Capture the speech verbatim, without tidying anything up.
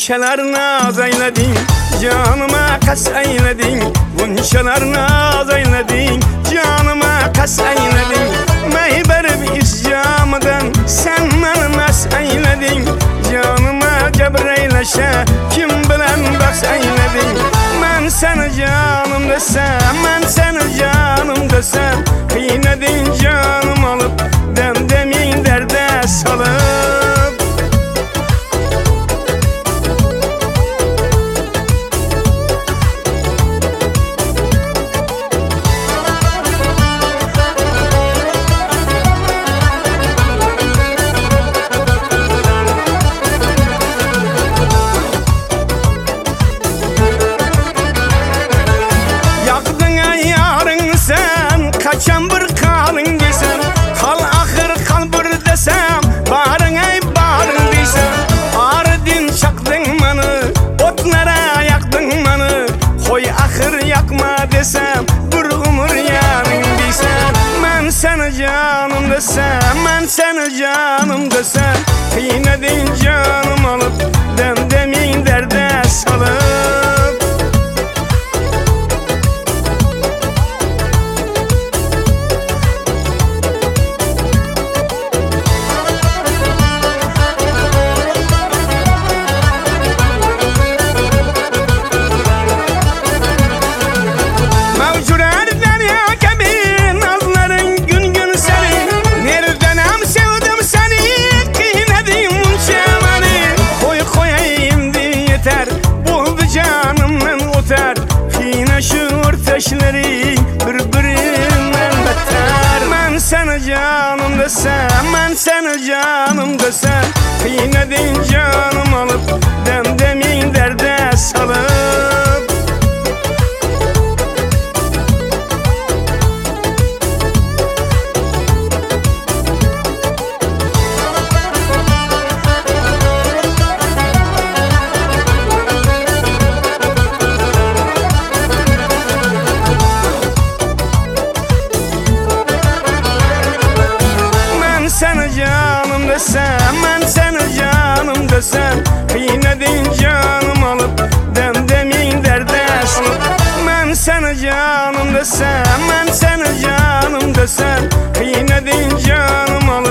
Bunçalar naz eyledin, canıma kas eyledin. Bunçalar naz eyledin, canıma kas eyledin. Meyberib iscamıdan sen beni nas eyledin. Canıma cebreyleşe kim bilen bas eyledin. Ben seni canım desem, ben seni canım desem, kıynedin canım alıp demdemin derde salıp. Kaçan bir kalın desem, kal ahır kal bir desem, barın ey barın desem. Ardın çaktın beni, otlara yaktın beni. Koy ahır yakma desem, bir umur yarın desem. Ben seni canım desem, ben seni canım desem, kıynedin canım alıp demdemin derde salıp. Ateşleri birbirinden beter. Ben seni canım desem, ben seni canım desem, kıynedin canım alıp demdemin derde salıp. Seni canım desem, ben seni canım desem, kıynedin canım alıp demdemin derde salıp. Ben seni canım desem, ben seni canım desem, kıynedin canım alıp